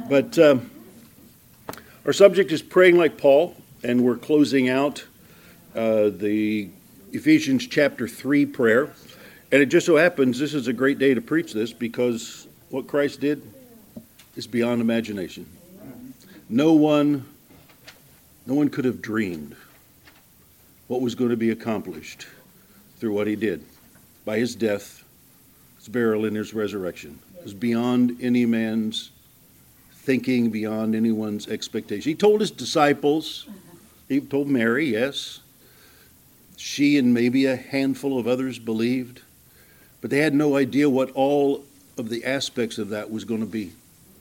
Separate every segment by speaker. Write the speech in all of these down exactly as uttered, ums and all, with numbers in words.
Speaker 1: But um, our subject is praying like Paul, and we're closing out uh, the Ephesians chapter three prayer. And it just so happens this is a great day to preach this because what Christ did is beyond imagination. No one, no one could have dreamed what was going to be accomplished through what he did by his death, his burial, and his resurrection. It was beyond any man's thinking, beyond anyone's expectation. He told his disciples, he told Mary, yes. She and maybe a handful of others believed, but they had no idea what all of the aspects of that was going to be.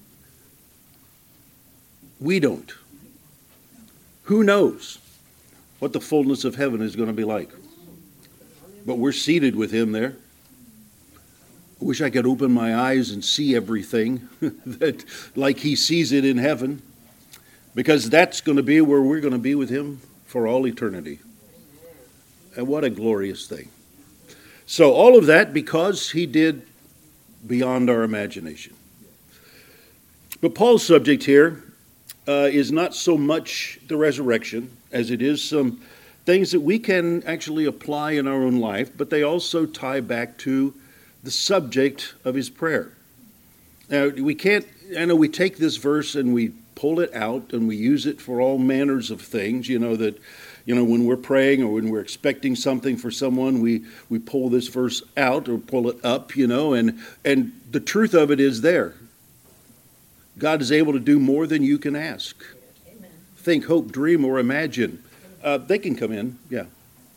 Speaker 1: We don't. Who knows what the fullness of heaven is going to be like? But we're seated with him there. I wish I could open my eyes and see everything that, like he sees it in heaven, because that's going to be where we're going to be with him for all eternity. And what a glorious thing. So all of that because he did beyond our imagination. But Paul's subject here uh, is not so much the resurrection as it is some things that we can actually apply in our own life, but they also tie back to the subject of his prayer. Now, we can't, I know we take this verse and we pull it out and we use it for all manners of things, you know, that, you know, when we're praying or when we're expecting something for someone, we, we pull this verse out or pull it up, you know, and, and the truth of it is there. God is able to do more than you can ask. Amen. Think, hope, dream, or imagine. Uh, they can come in, yeah.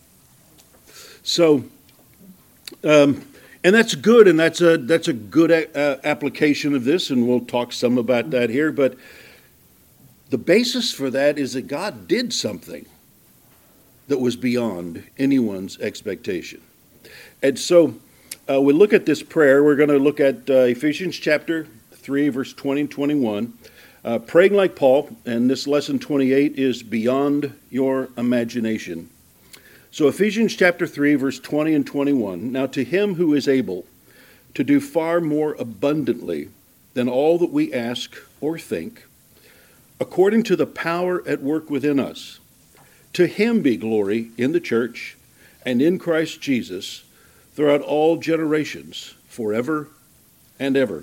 Speaker 1: So, um, and that's good, and that's a that's a good a, uh, application of this, and we'll talk some about that here. But the basis for that is that God did something that was beyond anyone's expectation. And so uh, we look at this prayer. We're going to look at uh, Ephesians chapter three, verse twenty and twenty-one. Uh, praying like Paul, and this lesson twenty-eight is beyond your imagination. So Ephesians chapter three, verse twenty and twenty-one. Now to him who is able to do far more abundantly than all that we ask or think, according to the power at work within us, to him be glory in the church and in Christ Jesus throughout all generations, forever and ever.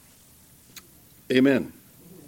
Speaker 1: Amen.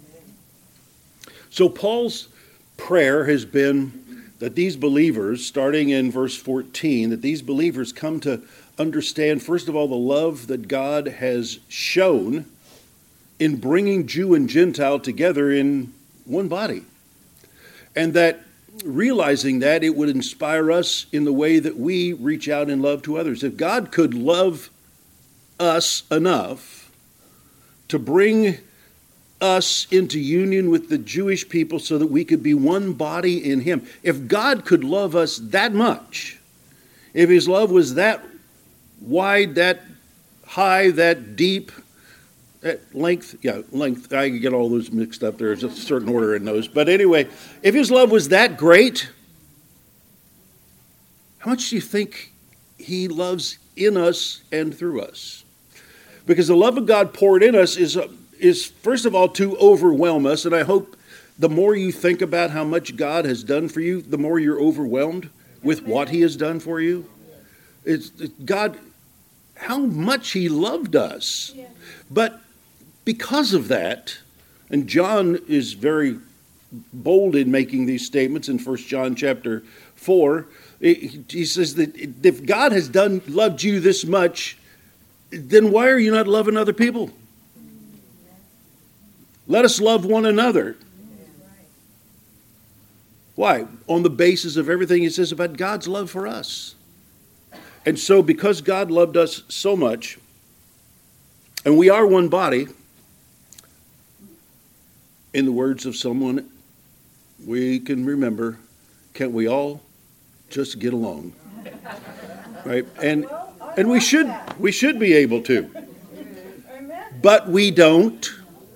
Speaker 1: So Paul's prayer has been that these believers, starting in verse fourteen, that these believers come to understand, first of all, the love that God has shown in bringing Jew and Gentile together in one body. And that realizing that, it would inspire us in the way that we reach out in love to others. If God could love us enough to bring us into union with the Jewish people so that we could be one body in him. If God could love us that much, if his love was that wide, that high, that deep, that length, yeah, length, I get all those mixed up. There's a certain order in those. But anyway, if his love was that great, how much do you think he loves in us and through us? Because the love of God poured in us is a is, first of all, to overwhelm us. And I hope the more you think about how much God has done for you, the more you're overwhelmed with what he has done for you. It's God, how much he loved us. But because of that, and John is very bold in making these statements in First John chapter four, he says that if God has done loved you this much, then why are you not loving other people? Let us love one another. Why? On the basis of everything he says about God's love for us. And so because God loved us so much, and we are one body, in the words of someone we can remember, can't we all just get along? Right? And and we should we should be able to. But we don't.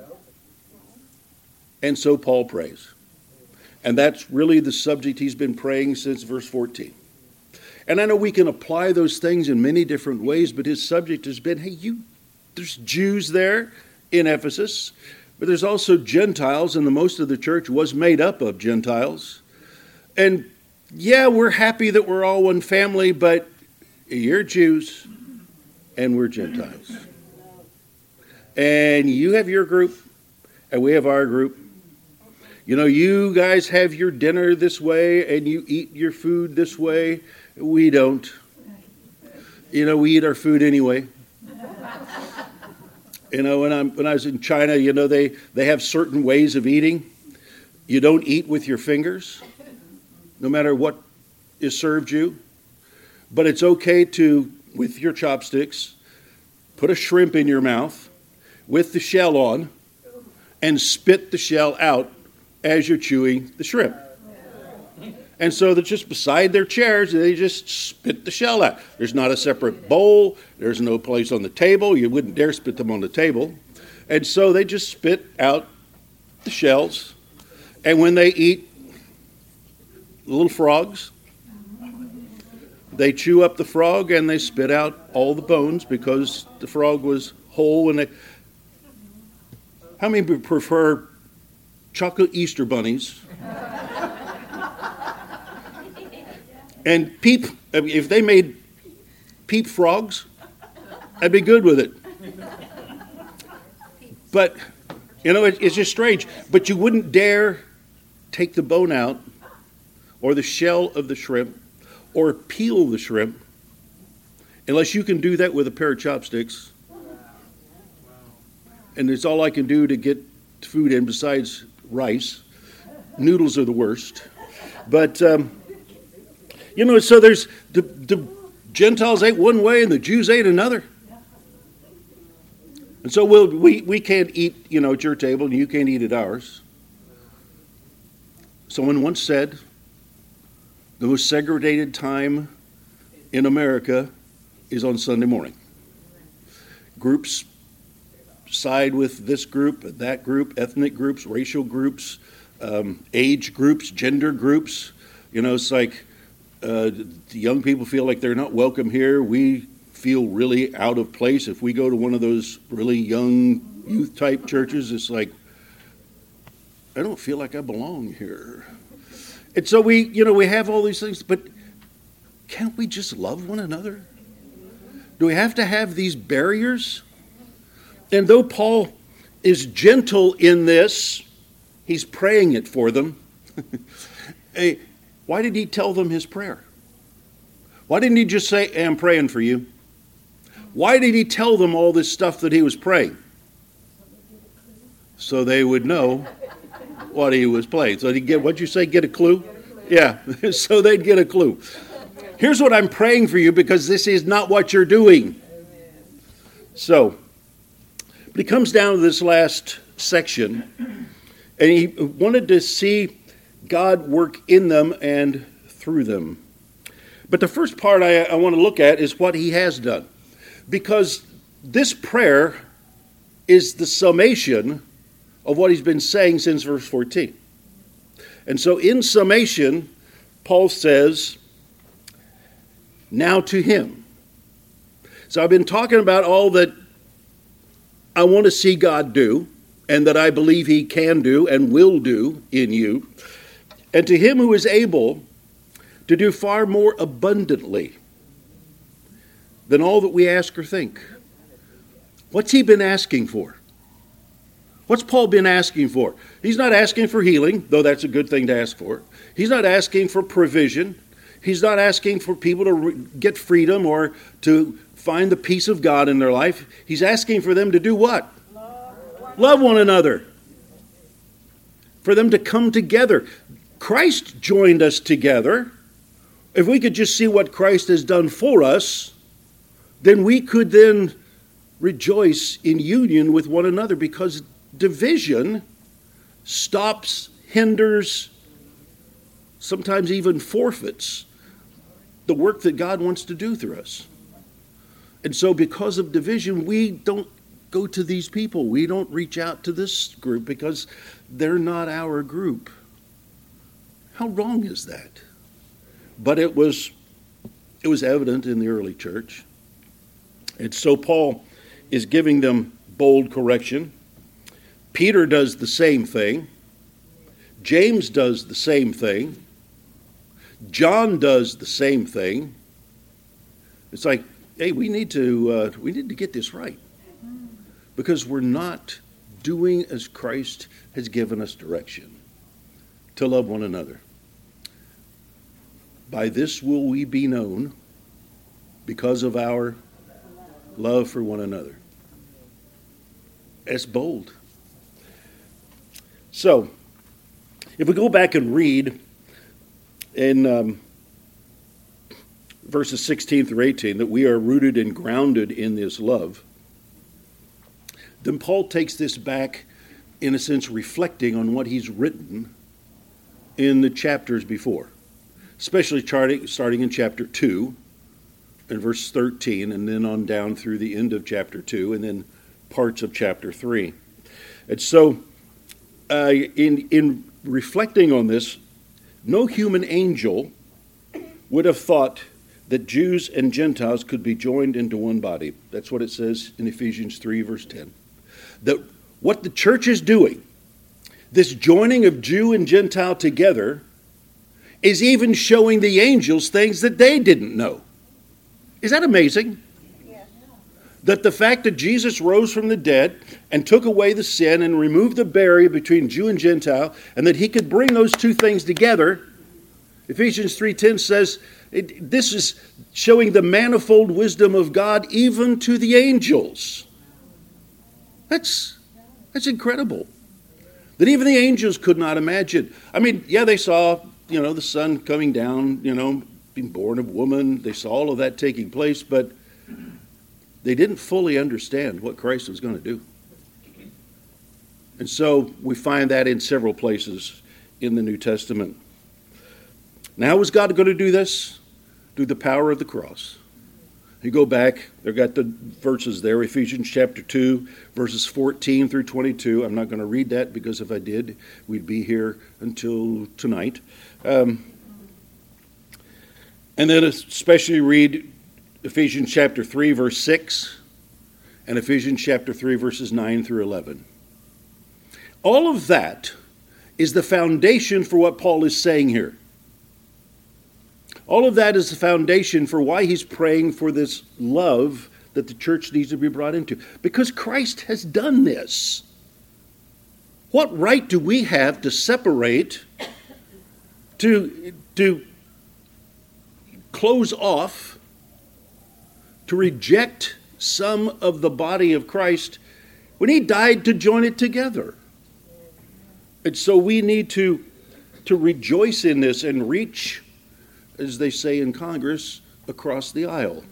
Speaker 1: And so Paul prays. And that's really the subject he's been praying since verse fourteen. And I know we can apply those things in many different ways, but his subject has been, hey, you, there's Jews there in Ephesus. but there's also Gentiles, and the most of the church was made up of Gentiles. And yeah, we're happy that we're all one family, but you're Jews and we're Gentiles. And you have your group and we have our group. You know, you guys have your dinner this way and you eat your food this way. We don't. You know, we eat our food anyway. You know, when, I'm, when I was in China, you know, they, they have certain ways of eating. You don't eat with your fingers, no matter what is served you. But it's okay to, with your chopsticks, put a shrimp in your mouth with the shell on and spit the shell out as you're chewing the shrimp. And so they're just beside their chairs, and they just spit the shell out. There's not a separate bowl. There's no place on the table. You wouldn't dare spit them on the table. And so they just spit out the shells. And when they eat little frogs, they chew up the frog and they spit out all the bones because the frog was whole. And they... How many prefer chocolate Easter bunnies? And peep, if they made peep frogs, I'd be good with it. But, you know, it, it's just strange. But you wouldn't dare take the bone out or the shell of the shrimp or peel the shrimp unless you can do that with a pair of chopsticks. And it's all I can do to get food in besides rice. Noodles are the worst. But... Um, You know, so there's the, the Gentiles ate one way and the Jews ate another. And so we'll, we we can't eat, you know, at your table and you can't eat at ours. Someone once said, the most segregated time in America is on Sunday morning. Groups side with this group, that group, ethnic groups, racial groups, um, age groups, gender groups. You know, it's like... Uh, the young people feel like they're not welcome here. We feel really out of place. If we go to one of those really young youth type churches, it's like, I don't feel like I belong here. And so we, you know, we have all these things, but can't we just love one another? Do we have to have these barriers? And though Paul is gentle in this, he's praying it for them. a, Why did he tell them his prayer? Why didn't he just say, hey, I'm praying for you? Why did he tell them all this stuff that he was praying? So they would know what he was praying. So he'd get, what'd you say, get a clue? Yeah, so they'd get a clue. Here's what I'm praying for you because this is not what you're doing. So, but he comes down to this last section, and he wanted to see God work in them and through them. But the first part I, I want to look at is what he has done. Because this prayer is the summation of what he's been saying since verse fourteen. And so in summation, Paul says, now to him. So I've been talking about all that I want to see God do, and that I believe he can do and will do in you. And to him who is able to do far more abundantly than all that we ask or think. What's he been asking for? What's Paul been asking for? He's not asking for healing, though that's a good thing to ask for. He's not asking for provision. He's not asking for people to re- get freedom or to find the peace of God in their life. He's asking for them to do what? Love, Love one another. For them to come together. Christ joined us together. If we could just see what Christ has done for us, then we could then rejoice in union with one another, because division stops, hinders, sometimes even forfeits the work that God wants to do through us. And so because of division, we don't go to these people. We don't reach out to this group because they're not our group. How wrong is that? But it was it was evident in the early church. And so Paul is giving them bold correction. Peter does the same thing. James does the same thing. John does the same thing. It's like, hey, we need to uh, we need to get this right, because we're not doing as Christ has given us direction, to love one another. By this will we be known, because of our love for one another. It's bold. So, if we go back and read in um, verses sixteen through eighteen, that we are rooted and grounded in this love, then Paul takes this back, in a sense, reflecting on what he's written in the chapters before, especially charting, starting in chapter two and verse thirteen, and then on down through the end of chapter two, and then parts of chapter three. And so, uh, in in reflecting on this, no human angel would have thought that Jews and Gentiles could be joined into one body. That's what it says in Ephesians three, verse ten. That what the church is doing, this joining of Jew and Gentile together, is even showing the angels things that they didn't know. Is that amazing? Yes. That the fact that Jesus rose from the dead and took away the sin and removed the barrier between Jew and Gentile, and that he could bring those two things together, Ephesians three ten says, it, this is showing the manifold wisdom of God even to the angels. That's, that's incredible. That even the angels could not imagine. I mean, yeah, they saw, you know, the sun coming down, you know, being born of woman. They saw all of that taking place, but they didn't fully understand what Christ was going to do. And so we find that in several places in the New Testament. Now, how is God going to do this? Through the power of the cross. You go back, they've got the verses there, Ephesians chapter two, verses fourteen through twenty-two. I'm not going to read that, because if I did, we'd be here until tonight. Um, and then especially read Ephesians chapter three, verse six, and Ephesians chapter three, verses nine through eleven. All of that is the foundation for what Paul is saying here. All of that is the foundation for why he's praying for this love that the church needs to be brought into. Because Christ has done this. What right do we have to separate, to, to close off, to reject some of the body of Christ when he died to join it together? And so we need to, to rejoice in this and reach, as they say in Congress, across the aisle.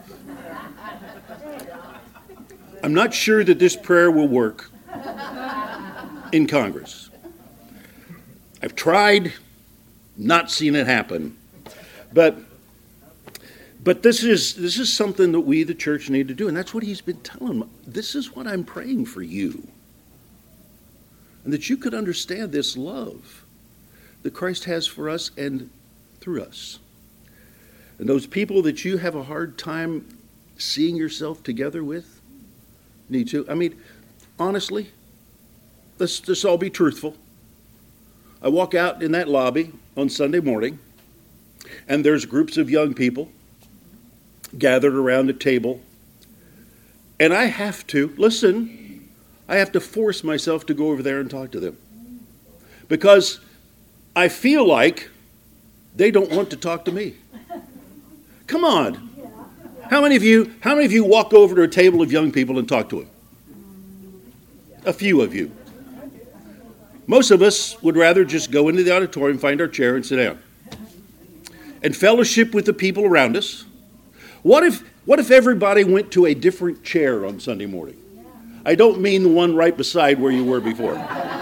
Speaker 1: I'm not sure that this prayer will work in Congress. I've tried, not seen it happen. But but this is this is something that we, the church, need to do. And that's what he's been telling them. This is what I'm praying for you. And that you could understand this love that Christ has for us and through us. And those people that you have a hard time seeing yourself together with need to. I mean, honestly, let's just all be truthful. I walk out in that lobby on Sunday morning, and there's groups of young people gathered around a table, and I have to, listen, I have to force myself to go over there and talk to them. Because I feel like they don't want to talk to me. Come on. How many of you, how many of you walk over to a table of young people and talk to them? A few of you. Most of us would rather just go into the auditorium, find our chair, and sit down. And fellowship with the people around us. What if, what if everybody went to a different chair on Sunday morning? I don't mean the one right beside where you were before.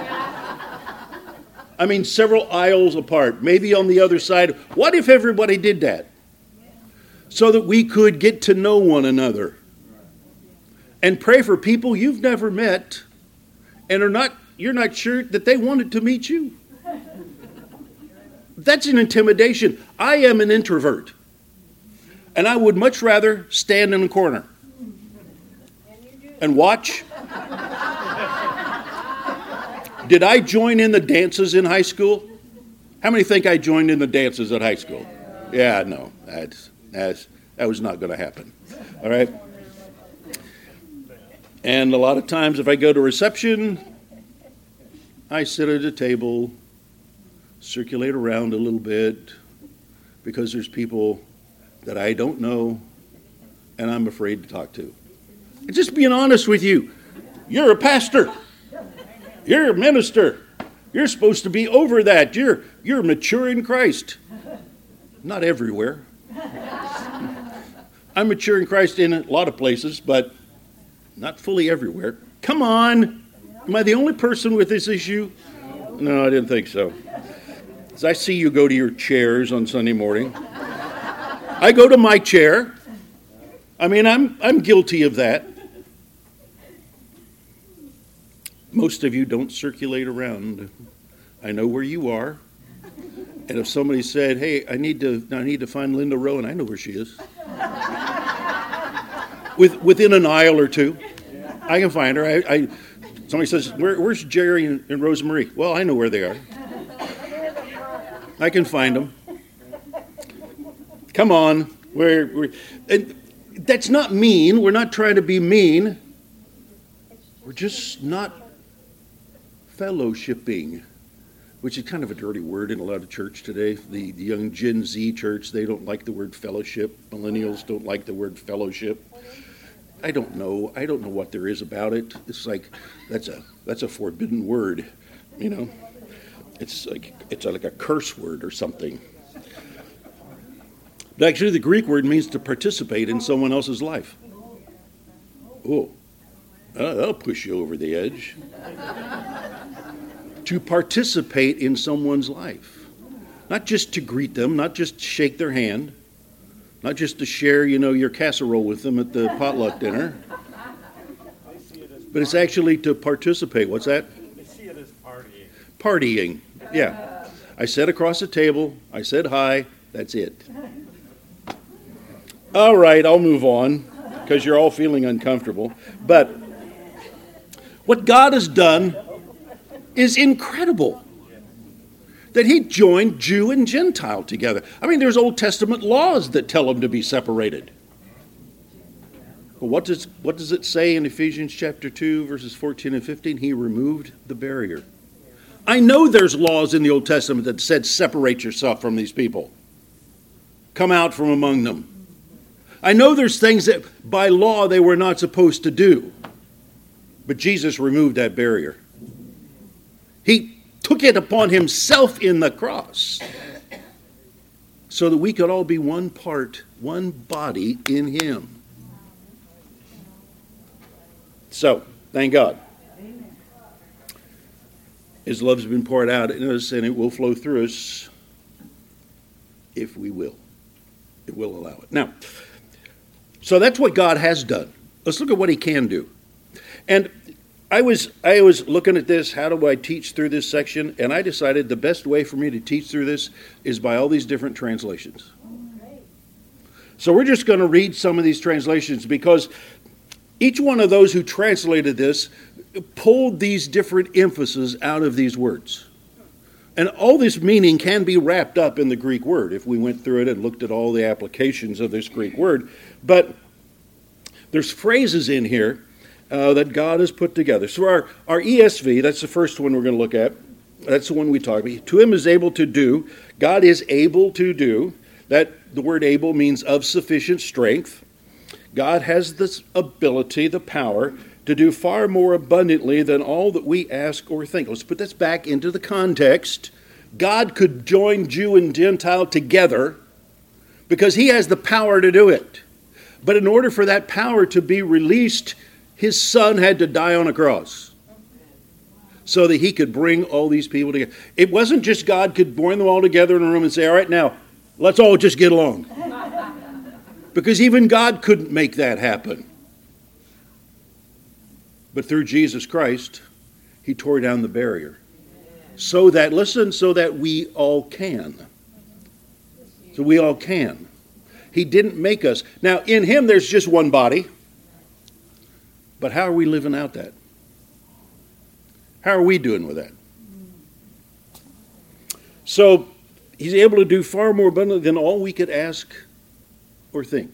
Speaker 1: I mean several aisles apart, maybe on the other side. What if everybody did that? So that we could get to know one another. And pray for people you've never met and are not, you're not sure that they wanted to meet you. That's an intimidation. I am an introvert. And I would much rather stand in a corner and watch Did I join in the dances in high school? How many think I joined in the dances at high school? Yeah, no, that's, that's, that was not going to happen. All right? And a lot of times if I go to reception, I sit at a table, circulate around a little bit, because there's people that I don't know and I'm afraid to talk to. And just being honest with you, you're a pastor. You're a minister. You're supposed to be over that. You're, you're mature in Christ. Not everywhere. I'm mature in Christ in a lot of places, but not fully everywhere. Come on. Am I the only person with this issue? No, I didn't think so. As I see you go to your chairs on Sunday morning, I go to my chair. I mean, I'm I'm guilty of that. Most of you don't circulate around. I know where you are. And if somebody said, hey, I need to I need to find Linda Rowan, I know where she is. With, within an aisle or two, I can find her. I, I somebody says, where, where's Jerry and, and Rosemarie? Well, I know where they are. I can find them. Come on. We're, we're, and that's not mean. We're not trying to be mean. We're just not fellowshipping, which is kind of a dirty word in a lot of church today. The, the young Gen Z church, they don't like the word fellowship. Millennials don't like the word fellowship. I don't know. I don't know what there is about it. It's like that's a that's a forbidden word, you know. It's like it's like a curse word or something. But actually, the Greek word means to participate in someone else's life. Oh, uh, that'll push you over the edge. To participate in someone's life, not just to greet them, not just shake their hand. Not just to share, you know, your casserole with them at the potluck dinner, but it's actually to participate. What's that?
Speaker 2: They see it as partying.
Speaker 1: Partying, yeah. I sat across the table. I said hi. That's it. All right, I'll move on because you're all feeling uncomfortable. But what God has done is incredible. That he joined Jew and Gentile together. I mean, there's Old Testament laws that tell them to be separated. But what does what does it say in Ephesians chapter two, verses fourteen and fifteen? He removed the barrier. I know there's laws in the Old Testament that said separate yourself from these people. Come out from among them. I know there's things that by law they were not supposed to do. But Jesus removed that barrier. He took it upon himself in the cross so that we could all be one part, one body in him. So, thank God. His love's been poured out in us, and it will flow through us if we will. It will allow it. Now, so that's what God has done. Let's look at what he can do. And I was I was looking at this, how do I teach through this section? And I decided the best way for me to teach through this is by all these different translations. So we're just going to read some of these translations because each one of those who translated this pulled these different emphases out of these words. And all this meaning can be wrapped up in the Greek word if we went through it and looked at all the applications of this Greek word. But there's phrases in here Uh, that God has put together. So our, our E S V, that's the first one we're going to look at. That's the one we talk about. To him is able to do. God is able to do. That the word able means of sufficient strength. God has this ability, the power, to do far more abundantly than all that we ask or think. Let's put this back into the context. God could join Jew and Gentile together because he has the power to do it. But in order for that power to be released, his son had to die on a cross so that he could bring all these people together. It wasn't just God could bring them all together in a room and say, all right, now, let's all just get along. Because even God couldn't make that happen. But through Jesus Christ, he tore down the barrier. So that, listen, so that we all can. So we all can. He didn't make us. Now, in him, there's just one body. But how are we living out that? How are we doing with that? So he's able to do far more abundantly than all we could ask or think.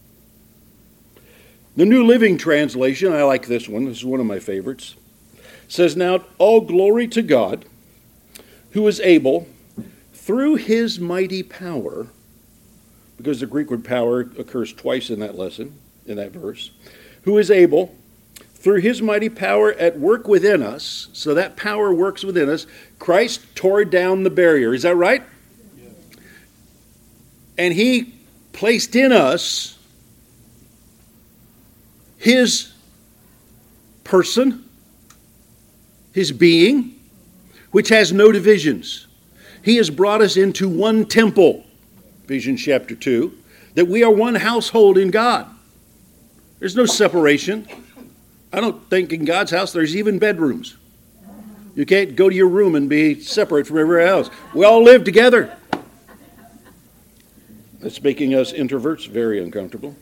Speaker 1: The New Living Translation, I like this one, this is one of my favorites, says, "Now all glory to God, who is able, through his mighty power," because the Greek word power occurs twice in that lesson, in that verse, "who is able, through his mighty power at work within us," so that power works within us. Christ tore down the barrier, is that right? Yeah. And he placed in us his person, his being, which has no divisions. He has brought us into one temple, Ephesians chapter two, that we are one household in God. There's no separation. I don't think in God's house there's even bedrooms. You can't go to your room and be separate from everywhere else. We all live together. That's making us introverts very uncomfortable.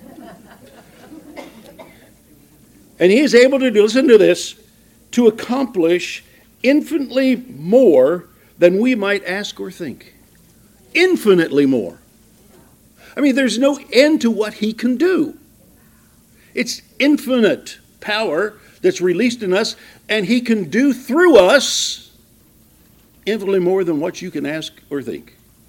Speaker 1: And he is able to do, listen to this, to accomplish infinitely more than we might ask or think. Infinitely more. I mean, there's no end to what he can do. It's infinite power that's released in us, and he can do through us infinitely more than what you can ask or think.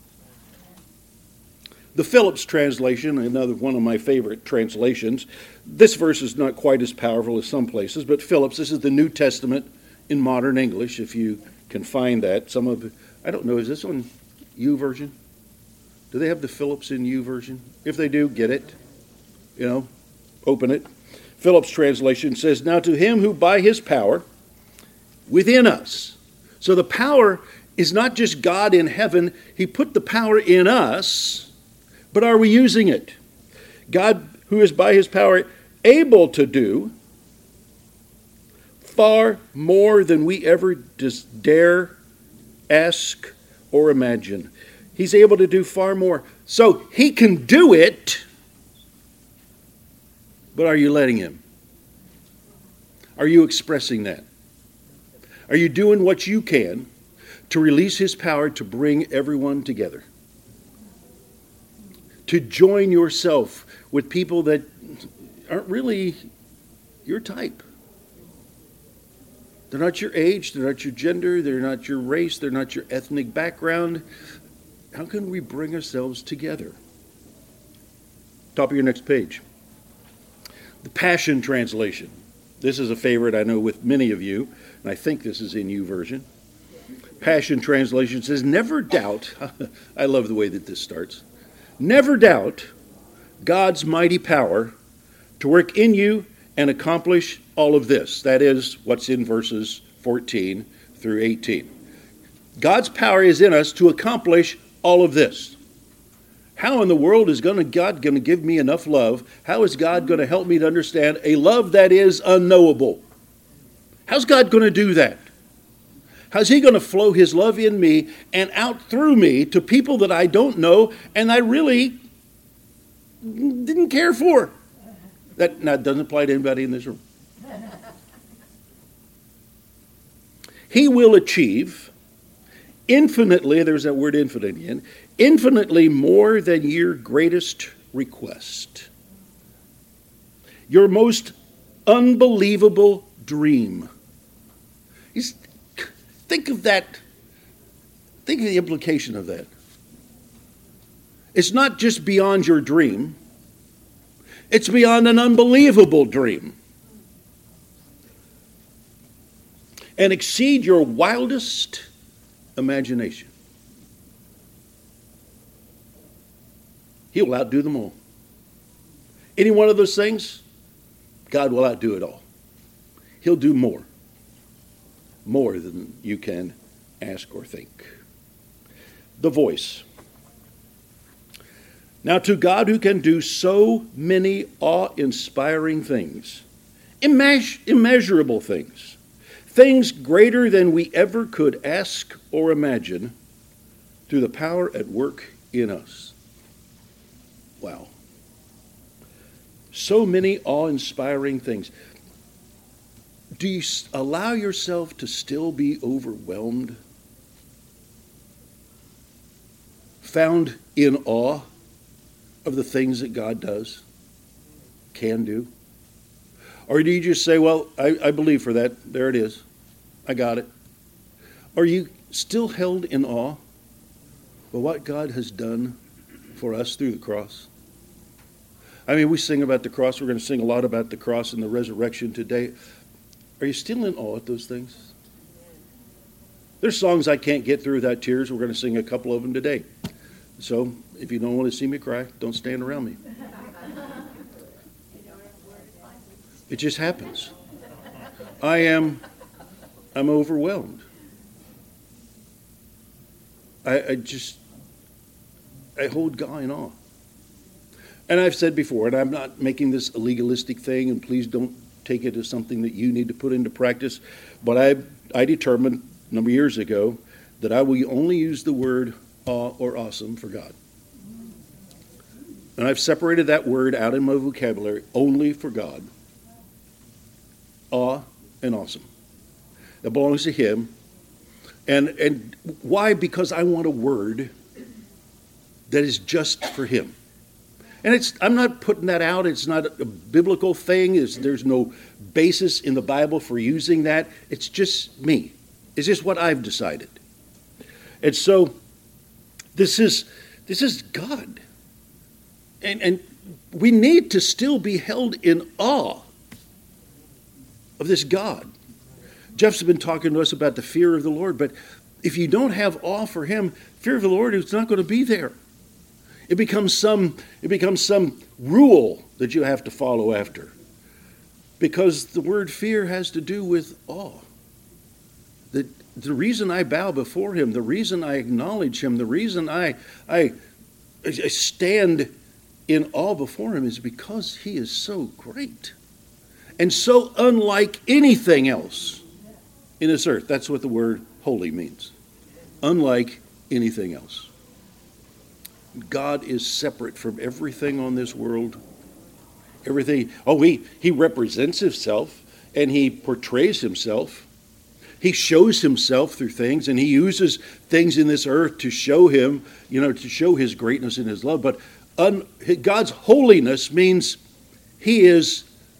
Speaker 1: The Phillips translation, another one of my favorite translations, this verse is not quite as powerful as some places, but Phillips, this is the New Testament in modern English, if you can find that. Some of, I don't know, is this on U version? Do they have the Phillips in U version? If they do, get it. You know, open it. Phillips translation says, "Now to him who by his power within us." So the power is not just God in heaven. He put the power in us. But are we using it? God, who is by his power able to do far more than we ever just dare ask or imagine. He's able to do far more. So he can do it, but are you letting him? Are you expressing that? Are you doing what you can to release his power to bring everyone together? To join yourself with people that aren't really your type. They're not your age, they're not your gender, they're not your race, they're not your ethnic background. How can we bring ourselves together? Top of your next page. The Passion Translation. This is a favorite I know with many of you, and I think this is in U version. Passion Translation says, "Never doubt," I love the way that this starts, "never doubt God's mighty power to work in you and accomplish all of this." That is what's in verses fourteen through eighteen. God's power is in us to accomplish all of this. How in the world is gonna, God going to give me enough love? How is God going to help me to understand a love that is unknowable? How's God going to do that? How's he going to flow his love in me and out through me to people that I don't know and I really didn't care for? That, that doesn't apply to anybody in this room. He will achieve infinitely, there's that word infinite again, infinitely more than your greatest request. Your most unbelievable dream. He's, think of that. Think of the implication of that. It's not just beyond your dream. It's beyond an unbelievable dream. And exceed your wildest imagination. He will outdo them all. Any one of those things, God will outdo it all. He'll do more. More than you can ask or think. The Voice. Now to God who can do so many awe-inspiring things, immeas- immeasurable things, things greater than we ever could ask or imagine, through the power at work in us. Wow. So many awe-inspiring things. Do you allow yourself to still be overwhelmed found in awe of the things that God does, can do? Or do you just say, well, I, I believe for that. There it is. I got it. Are you still held in awe of what God has done for us through the cross? I mean, we sing about the cross. We're going to sing a lot about the cross and the resurrection today. Are you still in awe at those things? There's songs I can't get through without tears. We're going to sing a couple of them today. So if you don't want to see me cry, don't stand around me. It just happens. I am, I'm overwhelmed. I, I just, I hold God in awe. And I've said before, and I'm not making this a legalistic thing, and please don't take it as something that you need to put into practice, but I, I determined a number of years ago that I will only use the word awe or awesome for God. And I've separated that word out in my vocabulary only for God. Awe and awesome. That belongs to Him. And and why? Because I want a word that is just for Him. And it's I'm not putting that out. It's not a biblical thing. It's, there's no basis in the Bible for using that. It's just me. It's just what I've decided. And so this is this is God. And and we need to still be held in awe of this God. Jeff's been talking to us about the fear of the Lord, but if you don't have awe for Him, fear of the Lord is not going to be there. It becomes some it becomes some rule that you have to follow after. Because the word fear has to do with awe. The, the reason I bow before Him, the reason I acknowledge Him, the reason I, I, I stand in awe before Him is because He is so great. And so unlike anything else in this earth. That's what the word holy means. Unlike anything else. God is separate from everything on this world. Everything. Oh, he, he represents Himself and He portrays Himself. He shows Himself through things, and He uses things in this earth to show Him, you know, to show His greatness and His love. But un, God's holiness means He is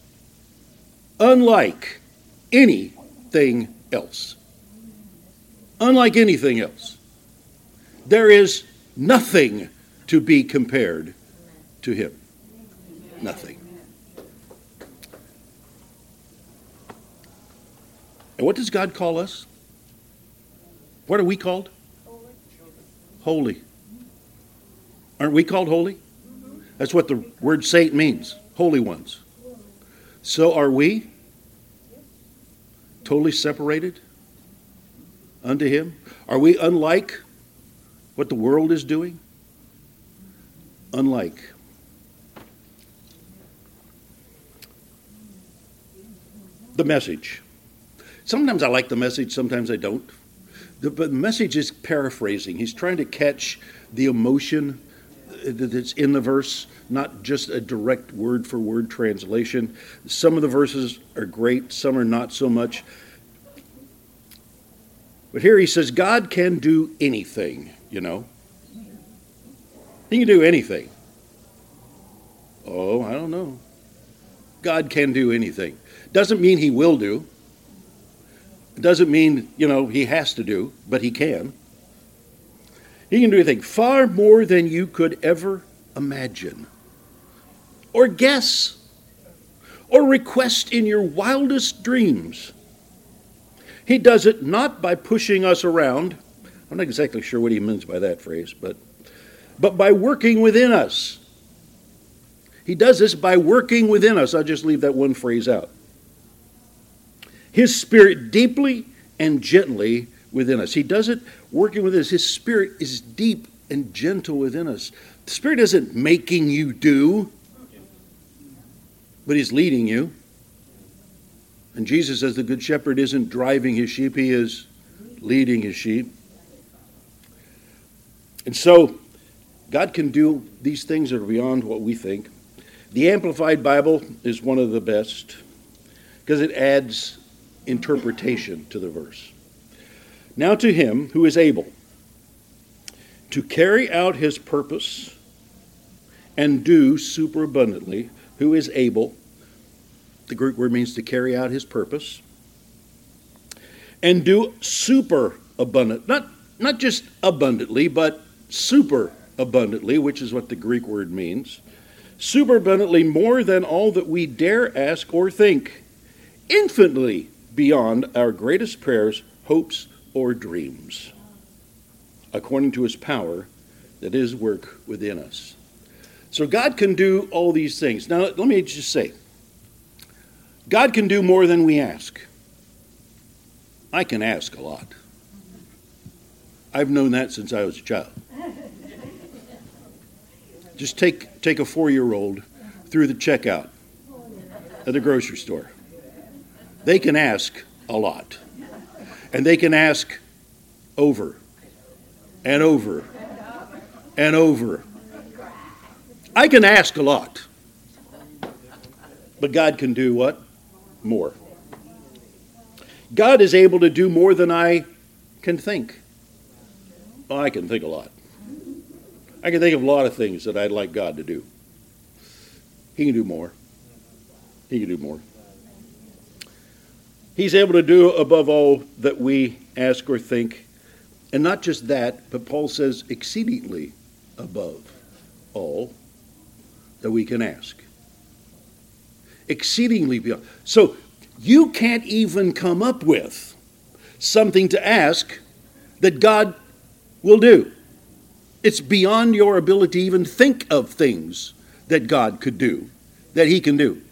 Speaker 1: unlike anything else. Unlike anything else. There is nothing to be compared to Him. Nothing. And what does God call us? What are we called? Holy. Holy. Aren't we called holy? That's what the word saint means. Holy ones. So are we? Totally separated unto Him? Are we unlike what the world is doing? Unlike. The message. Sometimes I like the message, sometimes I don't. The, but the message is paraphrasing. He's trying to catch the emotion that's in the verse, not just a direct word-for-word translation. Some of the verses are great, some are not so much. But here he says, God can do anything, you know. He can do anything. Oh, I don't know. God can do anything. Doesn't mean He will do. Doesn't mean, you know, He has to do, but He can. He can do anything far more than you could ever imagine or guess or request in your wildest dreams. He does it not by pushing us around. I'm not exactly sure what he means by that phrase, but, but by working within us. He does this by working within us. I'll just leave that one phrase out. His Spirit deeply and gently within us. He does it working with us. His Spirit is deep and gentle within us. The Spirit isn't making you do, but He's leading you. And Jesus, as the Good Shepherd, isn't driving His sheep. He is leading His sheep. And so, God can do these things that are beyond what we think. The Amplified Bible is one of the best because it adds interpretation to the verse. Now to Him who is able to carry out his purpose and do superabundantly, who is able, the Greek word means to carry out his purpose, and do super abundant, not, not just abundantly, but super abundantly, which is what the Greek word means, super abundantly more than all that we dare ask or think, infinitely beyond our greatest prayers, hopes, or dreams, according to his power that is work within us. So God can do all these things. Now, let me just say, God can do more than we ask. I can ask a lot. I've known that since I was a child. Just take, take a four-year-old through the checkout at the grocery store. They can ask a lot. And they can ask over and over and over. I can ask a lot. But God can do what? More. God is able to do more than I can think. Well, I can think a lot. I can think of a lot of things that I'd like God to do. He can do more. He can do more. He's able to do above all that we ask or think. And not just that, but Paul says exceedingly above all that we can ask. Exceedingly beyond. So you can't even come up with something to ask that God will do. It's beyond your ability to even think of things that God could do, that he can do.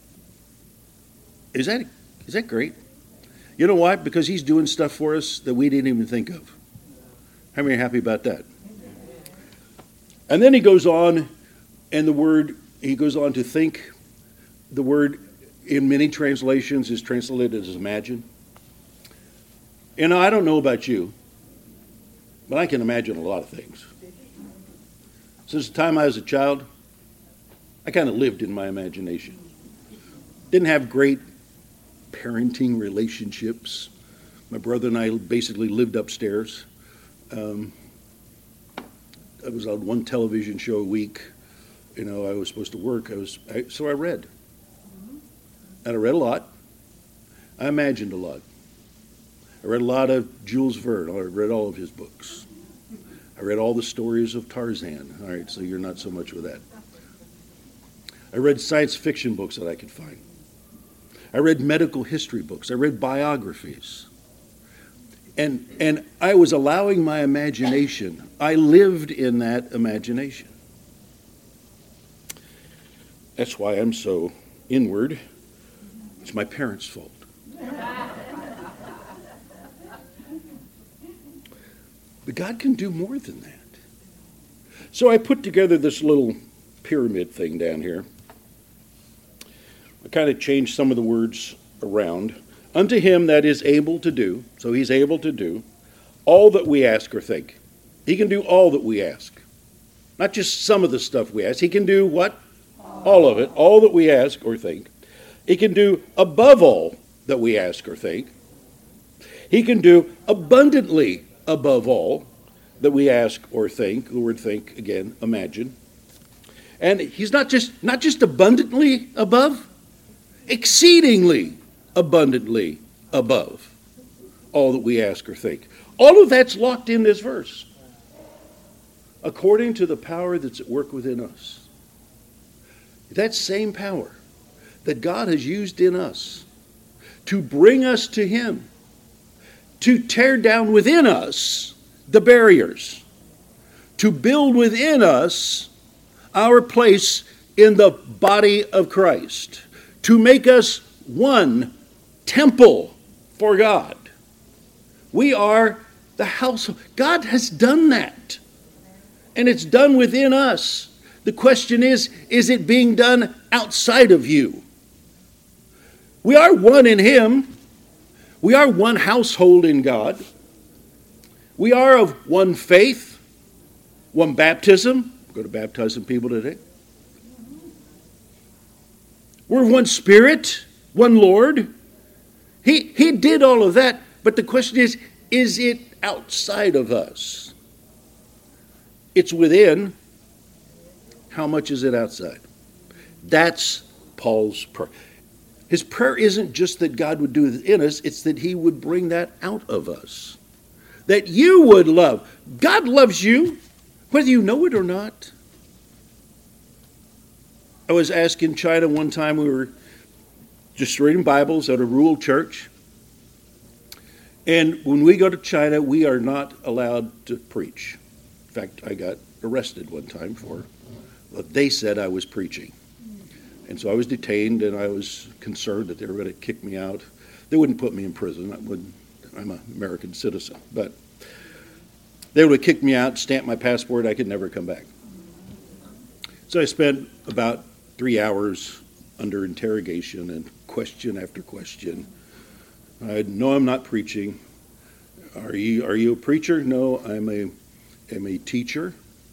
Speaker 1: Is that, is that great? You know why? Because he's doing stuff for us that we didn't even think of. How many are happy about that? And then he goes on, and the word, he goes on to think. The word in many translations is translated as imagine. And I don't know about you, but I can imagine a lot of things. Since the time I was a child, I kind of lived in my imagination. Didn't have great parenting relationships. My brother and I basically lived upstairs. Um, I was on one television show a week. You know, I was supposed to work. I was I, so I read. And I read a lot. I imagined a lot. I read a lot of Jules Verne. I read all of his books. I read all the stories of Tarzan. All right, so you're not so much with that. I read science fiction books that I could find. I read medical history books. I read biographies. And, and I was allowing my imagination. I lived in that imagination. That's why I'm so inward. It's my parents' fault. But God can do more than that. So I put together this little pyramid thing down here. I kind of changed some of the words around. Unto him that is able to do, so he's able to do, all that we ask or think. He can do all that we ask. Not just some of the stuff we ask. He can do what? All of it. All that we ask or think. He can do above all that we ask or think. He can do abundantly above all that we ask or think. The word think, again, imagine. And he's not just not just abundantly above, exceedingly abundantly above all that we ask or think. All of that's locked in this verse. According to the power that's at work within us. That same power that God has used in us to bring us to him, to tear down within us the barriers, to build within us our place in the body of Christ, to make us one temple for God. We are the house of God. Has done that, and it's done within us. The question is, is it being done outside of you? We are one in him. We are one household in God. We are of one faith, one baptism. We're going to baptize some people today. We're one Spirit, one Lord. He, he did all of that, but the question is, is it outside of us? it's within, how much is it outside? That's Paul's prayer. His prayer isn't just that God would do it in us, it's that he would bring that out of us. That you would love. God loves you, whether you know it or not. I was asked in China one time, we were just reading Bibles at a rural church. And when we go to China, we are not allowed to preach. In fact, I got arrested one time for what they said I was preaching. And so I was detained, and I was concerned that they were going to kick me out. They wouldn't put me in prison. I wouldn't, I'm an American citizen. But they would have kicked me out, stamped my passport. I could never come back. So I spent about three hours under interrogation and question after question. I no, I'm not preaching. Are you are you a preacher? No, I'm a am a teacher.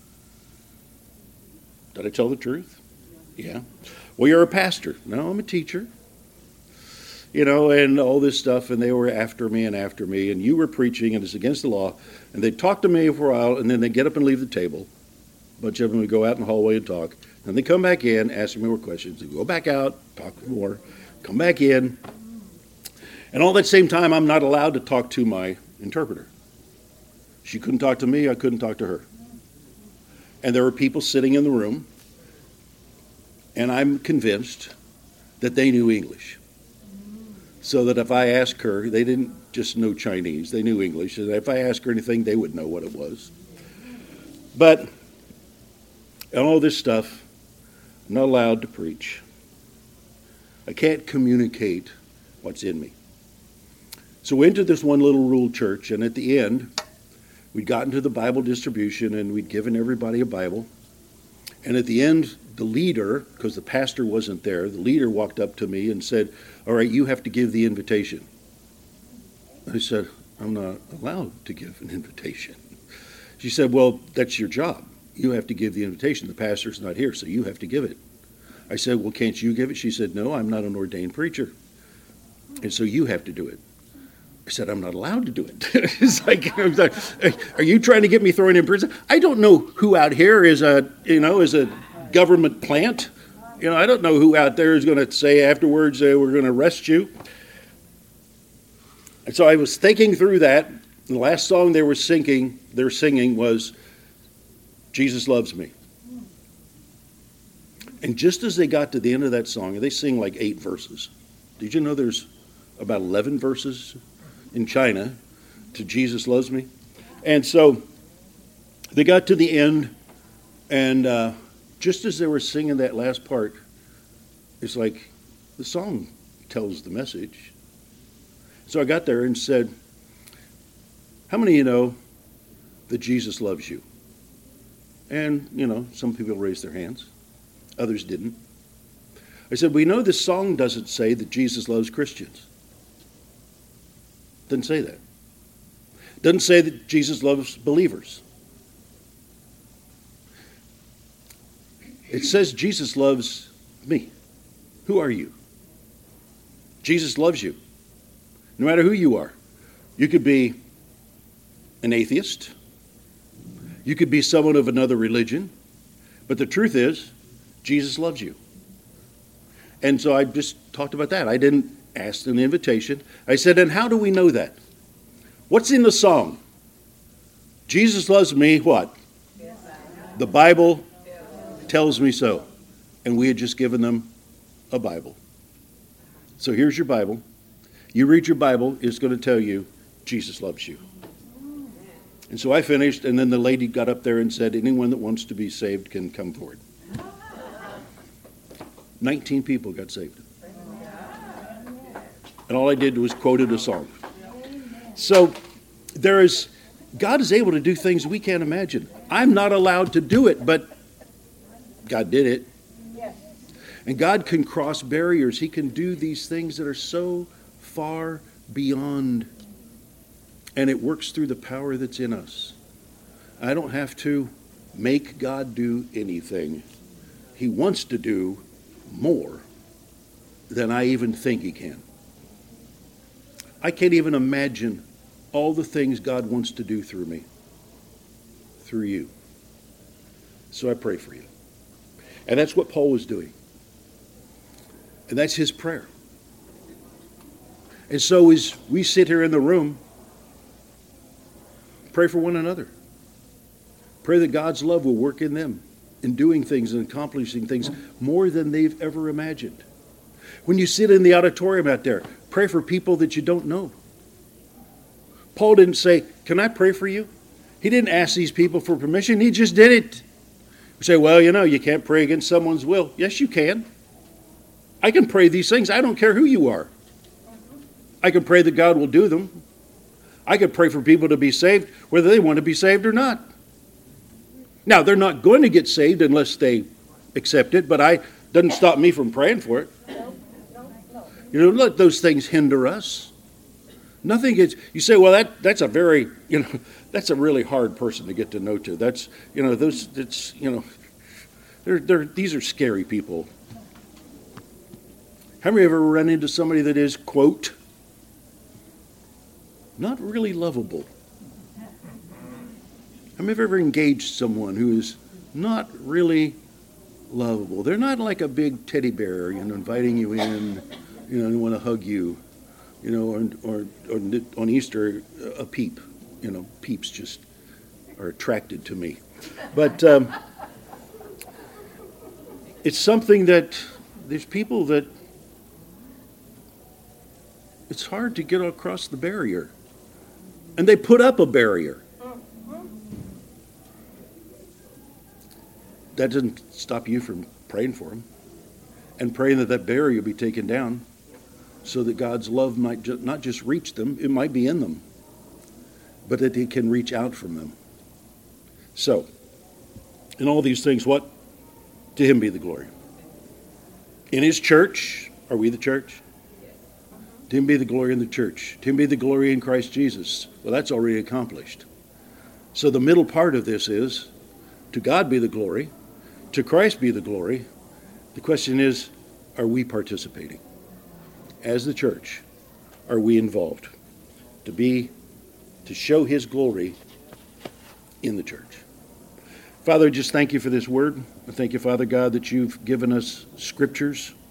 Speaker 1: Did I tell the truth? Yeah. Well, you're a pastor. No, I'm a teacher. You know, and all this stuff, and they were after me and after me, and you were preaching, and it's against the law. And they'd talk to me for a while, and then they'd get up and leave the table. A bunch of them would go out in the hallway and talk. And they come back in, ask me more questions. They go back out, talk more, come back in. And all that same time, I'm not allowed to talk to my interpreter. She couldn't talk to me, I couldn't talk to her. And there were people sitting in the room, and I'm convinced that they knew English. So that if I asked her, they didn't just know Chinese, they knew English. And if I asked her anything, they would know what it was. But, and all this stuff, I'm not allowed to preach. I can't communicate what's in me. So we entered this one little rural church, and at the end, we'd gotten to the Bible distribution, and we'd given everybody a Bible. And at the end, the leader, because the pastor wasn't there, the leader walked up to me and said, all right, you have to give the invitation. I said, I'm not allowed to give an invitation. She said, well, that's your job. You have to give the invitation. The pastor's not here, so you have to give it. I said, well, can't you give it? She said, no, I'm not an ordained preacher. And so you have to do it. I said, I'm not allowed to do it. It's like, I was like, are you trying to get me thrown in prison? I don't know who out here is a, you know, is a government plant. You know, I don't know who out there is going to say afterwards, uh, we're going to arrest you. And so I was thinking through that. And the last song they were singing, they were singing was, Jesus Loves Me. And just as they got to the end of that song, they sing like eight verses. Did you know there's about eleven verses in China to Jesus Loves Me? And so they got to the end, and uh, just as they were singing that last part, it's like the song tells the message. So I got there and said, how many of you know that Jesus loves you? And, you know, some people raised their hands. Others didn't. I said, we know this song doesn't say that Jesus loves Christians. Doesn't say that. Doesn't say that Jesus loves believers. It says Jesus loves me. Who are you? Jesus loves you. No matter who you are. You could be an atheist. You could be someone of another religion. But the truth is, Jesus loves you. And so I just talked about that. I didn't ask an invitation. I said, and how do we know that? What's in the song? Jesus loves me, what? The Bible tells me so. And we had just given them a Bible. So here's your Bible. You read your Bible, it's going to tell you Jesus loves you. And so I finished, and then the lady got up there and said, anyone that wants to be saved can come forward. nineteen people got saved. And all I did was quoted a song. So there is, God is able to do things we can't imagine. I'm not allowed to do it, but God did it. And God can cross barriers. He can do these things that are so far beyond. And it works through the power that's in us. I don't have to make God do anything. He wants to do more than I even think he can. I can't even imagine all the things God wants to do through me, through you. So I pray for you. And that's what Paul was doing. And that's his prayer. And so as we sit here in the room, pray for one another. Pray that God's love will work in them in doing things and accomplishing things more than they've ever imagined. When you sit in the auditorium out there, pray for people that you don't know. Paul didn't say, can I pray for you? He didn't ask these people for permission. He just did it. You say, well, you know, you can't pray against someone's will. Yes, you can. I can pray these things. I don't care who you are. I can pray that God will do them. I can pray for people to be saved, whether they want to be saved or not. Now, they're not going to get saved unless they accept it, but I doesn't stop me from praying for it. You know, let those things hinder us. Nothing gets, you say, well, that that's a very, you know, that's a really hard person to get to know to. That's, you know, those, it's, you know, they're, they're, these are scary people. Have you ever run into somebody that is, quote, not really lovable? Have you ever engaged someone who is not really lovable? They're not like a big teddy bear, you know, inviting you in, you know, and want to hug you, you know, or, or, or on Easter, a peep, you know, peeps just are attracted to me. But um, it's something that there's people that it's hard to get across the barrier. And they put up a barrier. That doesn't stop you from praying for them and praying that that barrier be taken down so that God's love might ju- not just reach them, it might be in them, but that it can reach out from them. So, in all these things, what? To him be the glory. In his church, are we the church? To him be the glory in the church. To him be the glory in Christ Jesus. Well, that's already accomplished. So the middle part of this is, to God be the glory, to Christ be the glory. The question is, are we participating? As the church, are we involved? To be, to show his glory in the church. Father, just thank you for this word. I thank you, Father God, that you've given us scriptures